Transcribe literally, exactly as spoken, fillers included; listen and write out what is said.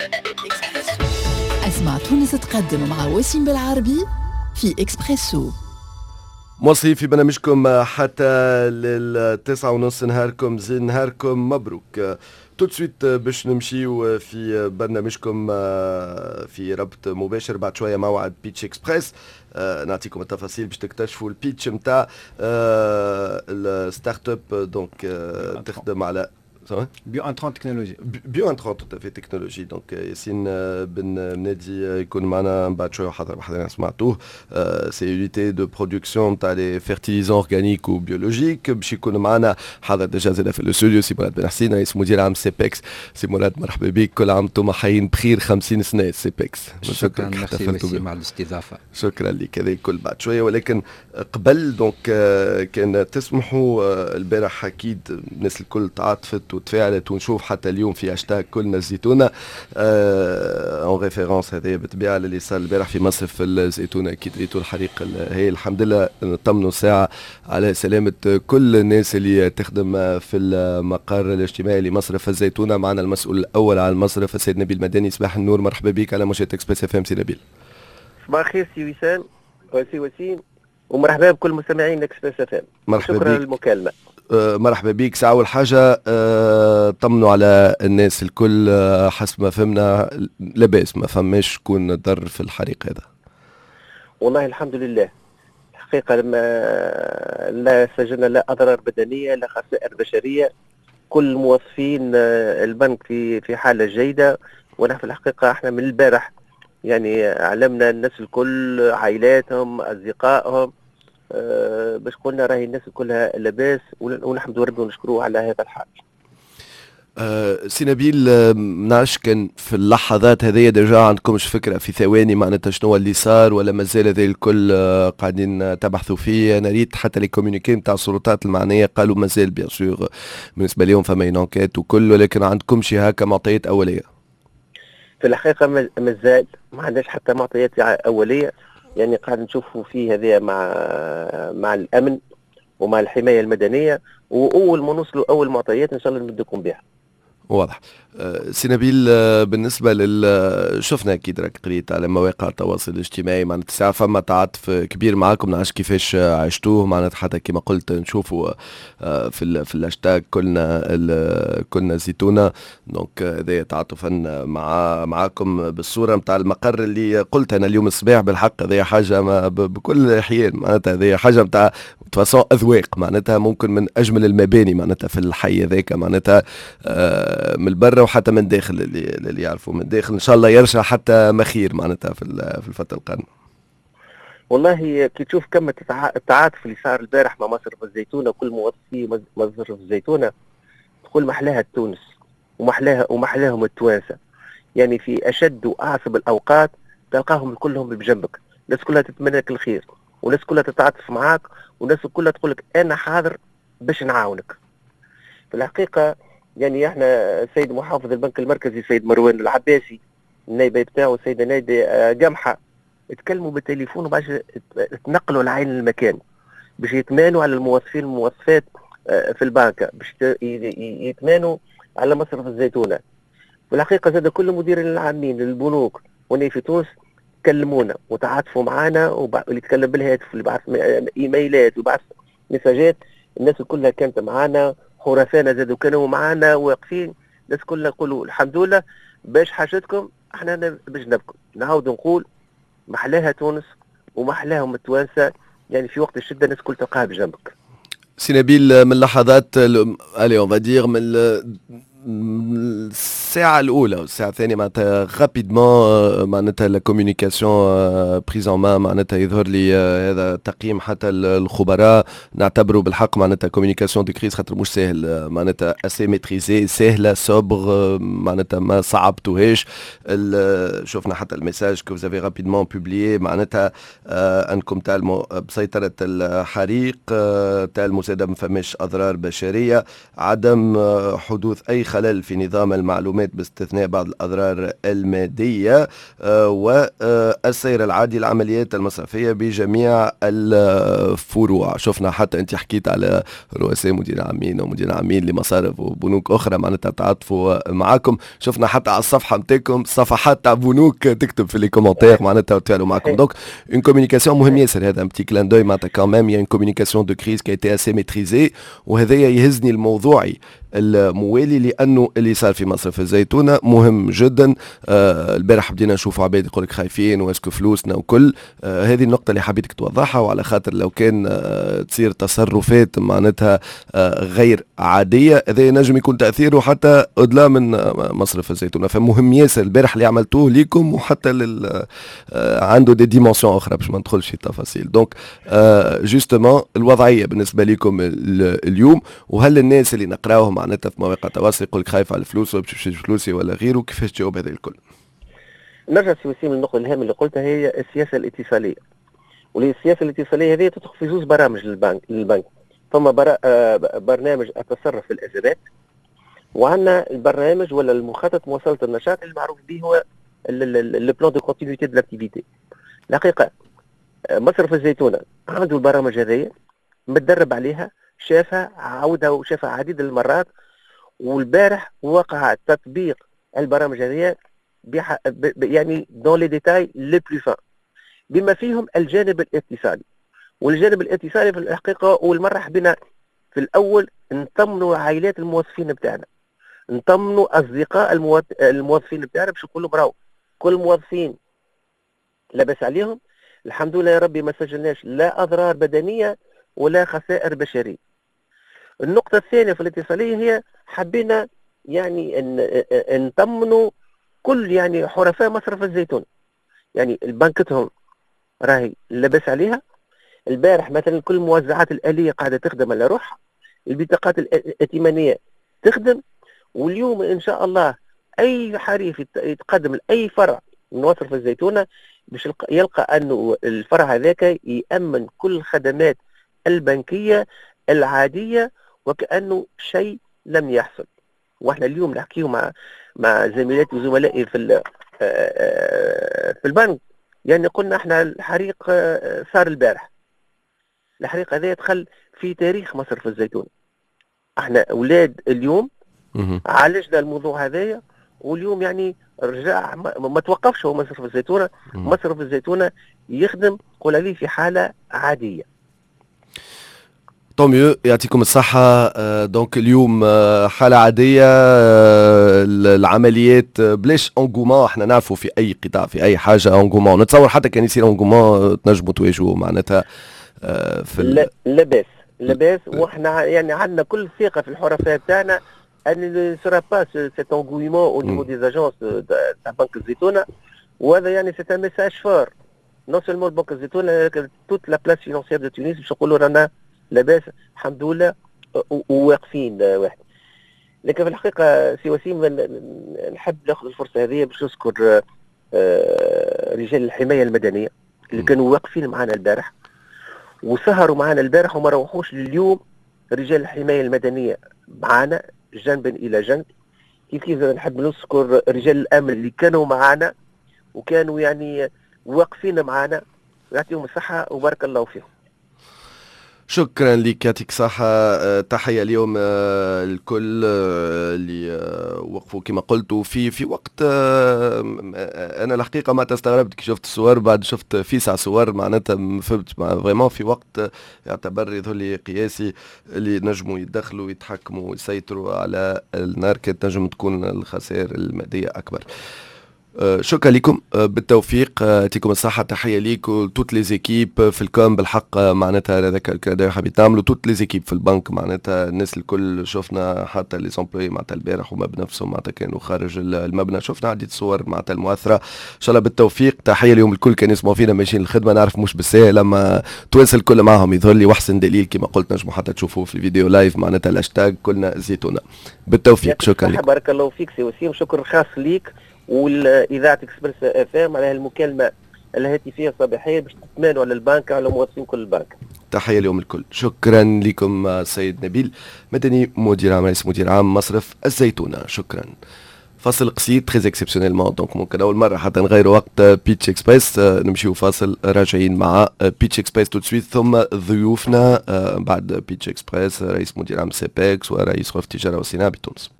اسمع تونس تقدم مع وسيم بالعربي في إكسبريسو. موصلين في برنامجكم حتى للتسعة ونص. نهاركم زين، نهاركم مبروك. تو سويت باش نمشيو في برنامجكم في ربط مباشر بعد شويه موعد بيتش اكسبريس. نعطيكم التفاصيل باش تكتشفوا البيتش نتاع الستارت اب دونك تخدم على بيو انترون تكنولوجي بيو انترون تو في تكنولوجي. دونك ياسين بن منادي يكون معنا بعد شويه حضر بحضرنا سمعتوه. سي يونيتي دو برودكسيون تاع لي فيرتيليزون اورغانيك وبيولوجيك. باش يكون معنا حاضر ديجا زاد في الاستوديو سي مراد بن حسين رئيس مدير عام سيبكس. سي مراد مرحبا بك، كل عام وانتم حيين بخير. خمسين سنه سيبكس. شكرا ميرسي مع الاستضافه. شكرا لك. هذا الكل بعد شويه، ولكن قبل دونك كان تسمحوا البارح اكيد الناس الكل تعاطفت وتفاعلت ونشوف حتى اليوم في هاشتاج كلنا الزيتونه اون ريفيرونس. هذا بالطبيعه اللي صار البارح في مصرف الزيتونه. اكيد ريتوا الحريق هي الحمد لله نطمنوا ساعه على سلامه كل الناس اللي تخدم في المقر الاجتماعي لمصرف الزيتونه. معنا المسؤول الاول على المصرف السيد نبيل مدني. صباح النور، مرحبا بك على موجة اكسبريس اف ام. سي نبيل. صباح الخير سي وسام وسي وسيم، ومرحبا بكل مستمعين اكسبريس اف ام. مرحبا شكرا بك. للمكالمه. أه مرحبا بك. ساعة أول حاجة أه طمنوا على الناس الكل. أه حسب ما فهمنا لاباس، ما فماش شكون ضر في الحريق هذا. والله الحمد لله. الحقيقة لما لا سجلنا لا أضرار بدنية لا خسائر بشرية. كل موظفين البنك في في حالة جيدة. ونحن في الحقيقة احنا من البارح يعني علمنا الناس الكل، عائلاتهم، أصدقائهم، أه باش قلنا راهي الناس كلها لاباس، ونحمد ربي ونشكروه على هذا الحال. أه سي نبيل، أه منعرفش كان في اللحظات هذه ديجا عندكمش فكرة في ثواني معناتها شنو اللي صار، ولا مازال هذا الكل أه قاعدين تبحثوا فيه؟ انا ريت حتى لي كومونيكي نتاع السلطات المعنية قالوا مازال بيان سور بالنسبة لهم فما انكيت وكل، ولكن عندكمش هكا معطيات أولية؟ في الحقيقة مازال ما عندناش حتى معطيات أولية. يعني قاعد نشوفوا فيه هذا مع مع الأمن ومع الحماية المدنية، وأول ما نوصلوا أول معطيات إن شاء الله نمدكم بها. واضح. أه سي نبيل، أه بالنسبة لل شفنا أكيد راك قريت على مواقع التواصل الاجتماعي معناتها ساعة فما تعاطف كبير معاكم. نعرفش كيفاش عشتوه معناتها حتى كما قلت نشوفوا أه في ال في الهاشتاج كلنا كلنا زيتونة. دونك هذا تعاطفا مع معاكم بالصورة نتاع المقر اللي قلت أنا اليوم الصباح بالحق. هذه حاجة بكل الأحيان معناتها هذه حاجة نتاع فاسون أذواق معناتها ممكن من أجمل المباني معناتها في الحي هذاك معناتها أه من البر وحتى من داخل اللي اللي يعرفوا من داخل ان شاء الله يرجع حتى مخير معناتها في في الفتره القادمه. والله كي تشوف كم التعاطف اللي صار البارح مع مصرف الزيتونه وكل موظفي مصرف الزيتونه، تقول محلاها تونس ومحلاها ومحلاهم التوانسه. يعني في اشد واعصب الاوقات تلقاهم كلهم بجنبك، الناس كلها تتمنى لك الخير، والناس كلها تتعاطف معاك، والناس كلها تقول لك انا حاضر باش نعاونك. في الحقيقه يعني احنا السيد محافظ البنك المركزي السيد مروان العباسي، النائبه بتاعه السيده نايده قمحه، اتكلموا بالتليفون وبعد تنقلوا لعين المكان باش يتمانوا على الموظفين والموظفات في البنك، باش يتمانوا على مصرف الزيتونه. في الحقيقه زاد كل المديرين العامين للبنوك هنا في تونس كلمونا وتعاطفوا معنا، واللي يتكلم بالهاتف اللي بعث ايميلات وبعث مساجات، الناس كلها كانت معنا. حرفانا زادوا كانوا معنا واقفين، الناس كلها يقولوا الحمد لله باش حاجتكم احنا بجنبكم. نعاود نقول محلاها تونس ومحلاهم التوانسه. يعني في وقت الشده الناس كل تلقاها بجنبك. سي نبيل، من لحظات الي اون فادير من الساعة الأولى والساعة الثانية معناتها رابيدمون معناتها لا كوميونيكاسيون بريز ان مان معناتها يظهر لي هذا تقييم حتى الخبراء نعتبره بالحق معناتها كوميونيكاسيون دو كريز خاطر مش سهل معناتها اسي ميتريزي سهلة صبغ معناتها ما صعبتوهاش. شفنا حتى الميساج كو زافي رابيدمون بوبليي معناتها انكم تعلموا بسيطرة الحريق، تعلموا زاد ما فماش أضرار بشرية، عدم حدوث أي خلل في نظام المعلومات باستثناء بعض الأضرار المادية والسير العادي للعمليات المصرفية بجميع الفروع. شفنا حتى أنت حكيت على رؤساء مدير عامين ومدير عامين لمصارف وبنوك أخرى معناتها تعاطفوا معكم. شفنا حتى على الصفحة متاعكم صفحات تاع بنوك تكتب في لي كومنتير معناتها وتفاعلوا معكم. دونك اون كوميونيكاسيون مهم ياسر هذا. بتي كلان دوي معناتها كمان يا اون كوميونيكاسيون دو كريز كي تي اسي ميتريزي. وهذايا يهزني الموضوعي الموالي لانه اللي صار في مصرف الزيتونه مهم جدا. آه البارح بدينا نشوفوا عباد يقول لك خايفين واسكو فلوسنا وكل. آه هذه النقطه اللي حبيتك توضحها. وعلى خاطر لو كان آه تصير تصرفات معناتها آه غير عاديه هذا ينجم يكون تاثيره حتى ادلا من آه مصرف الزيتونه. فمهم ياسر البارح اللي عملتوه ليكم وحتى لل آه عنده دي ديمونسيون اخرى باش ما ندخلش في التفاصيل. دونك آه جوستومون الوضعيه بالنسبه لكم اليوم. وهل الناس اللي نقراوهم معناتها في مواقع التواصل يقول لك خايف على الفلوس ولا باش فلوسي ولا غيره، كيفاش تجاوب هذا الكل؟ نرجع سي وسيم للنقطه الهامه اللي قلتها هي السياسه الاتصاليه. والسياسه الاتصاليه هذه تدخل في زوج برامج للبنك للبنك ثم برا برنامج التصرف في الازمات، وعندنا البرنامج ولا المخطط مواصله النشاط المعروف به هو لو بلان دو كونتينيتي دو لاكتيفيتي. الحقيقه مصرف الزيتونه عنده البرامج هذه متدرب عليها، شافها عاودها وشافها عديد المرات. والبارح وقع تطبيق البرامج هذه يعني دون لي ديتاي لي بلو فان بما فيهم الجانب الاتصالي. والجانب الاتصالي في الحقيقه والمره حبينا في الاول نطمنوا عائلات الموظفين بتاعنا، نطمنوا اصدقاء الموظفين بتاعنا باش نقولوا براو كل الموظفين لاباس عليهم الحمد لله يا ربي، ما سجلناش لا اضرار بدنيه ولا خسائر بشريه. النقطة الثانية في الاتصالية هي حبينا يعني ان نطمنوا كل يعني حرفاء مصرف الزيتون، يعني البنكتهم راهي لاباس عليها. البارح مثلا كل الموزعات الآلية قاعدة تخدم على روحها، البطاقات الائتمانية تخدم. واليوم ان شاء الله اي حريف يتقدم لاي فرع من مصرف الزيتونة باش يلقى انه الفرع هذاك يأمن كل الخدمات البنكية العادية وكأنه شيء لم يحصل. واحنا اليوم نحكيه مع مع زميلاتي وزملائي في في البنك، يعني قلنا احنا الحريق صار البارح، الحريق هذا يدخل في تاريخ مصرف الزيتون. احنا اولاد اليوم عالجنا الموضوع هذايا، واليوم يعني رجع ما, ما توقفش هو مصرف الزيتونه. مصرف الزيتونه يخدم قول عليه في حاله عاديه. طوميو يعطيكم الصحة. دونك اليوم حالة عادية، العمليات بلاش انغومون. احنا نعرفوا في اي قطاع في اي حاجة انغومون، نتصور حتى كان يصير انغومون تنجموا تواجهوا معناتها في لا لاباس لاباس. واحنا يعني عندنا كل ثقة في الحرفاء بتاعنا ان ne sera pas cet engouement au niveau des agences تاع بنك الزيتونة. وهذا يعني c'est un message fort non seulement بنك الزيتونة toute la place financière de Tunis باش نقولوا رانا لاباس الحمد لله وواقفين واحد. لكن في الحقيقة سي وسيم نحب ناخذ الفرصة هذه باش نذكر رجال الحماية المدنية اللي كانوا واقفين معنا البارح وسهروا معنا البارح وما روحوش لليوم. رجال الحماية المدنية معنا جنبا إلى جنب. كيف كيف نحب نذكر رجال الأمن اللي كانوا معنا وكانوا يعني واقفين معنا، يعطيهم الصحة وبارك الله فيهم. شكرا لك، يعطيك صحة. تحية اليوم الكل اللي وقفوا كما قلت في في وقت. انا الحقيقة ما تستغربت كي شفت الصور، بعد شفت فيسع صور معناتها ما فهمتش فريمون في وقت يعتبر يظهر لي قياسي اللي نجموا يتدخلوا يتحكموا ويسيطروا على النار، كانت نجم تكون الخسائر المادية أكبر. شكرا لكم، بالتوفيق، يعطيكم الصحة. تحية ليك وتوت لي زيكيب في الكام بالحق معناتها هذاك الكادر حبيت تعملوا توت لي زيكيب في البنك معناتها الناس الكل. شفنا حتى لي زومبلوي معناتها البارح وما بنفسهم معناتها كانوا خارج المبنى، شفنا عديد صور معناتها المؤثرة. ان شاء الله بالتوفيق. تحية اليوم الكل كان يسمعوا فينا ماشيين الخدمة، نعرف مش بالساهل لما تواصل كل معهم يظهر لي واحسن دليل كما قلت نجموا حتى تشوفوه في الفيديو لايف معناتها الهاشتاج كلنا زيتونة. بالتوفيق. شكرا لك. بارك الله فيك سي وسيم، شكر خاص ليك والإذاعة إكسبرس اف ام على هالمكالمة الهاتفية الصباحية باش تطمئنوا على البنك على موظفين كل البنك. تحية اليوم الكل. شكرا لكم سيد نبيل مدني مدير عام رئيس مدير عام مصرف الزيتونة. شكرا. فاصل قصير تريز اكسبسيونيل دونك ممكن اول مره حتى نغيروا وقت بيتش اكسبريس. نمشيو فاصل راجعين مع بيتش اكسبريس تو سويت ثم ضيوفنا بعد بيتش اكسبريس رئيس مدير عام سيبكس ورئيس غرفه التجاره والصناعه بتونس.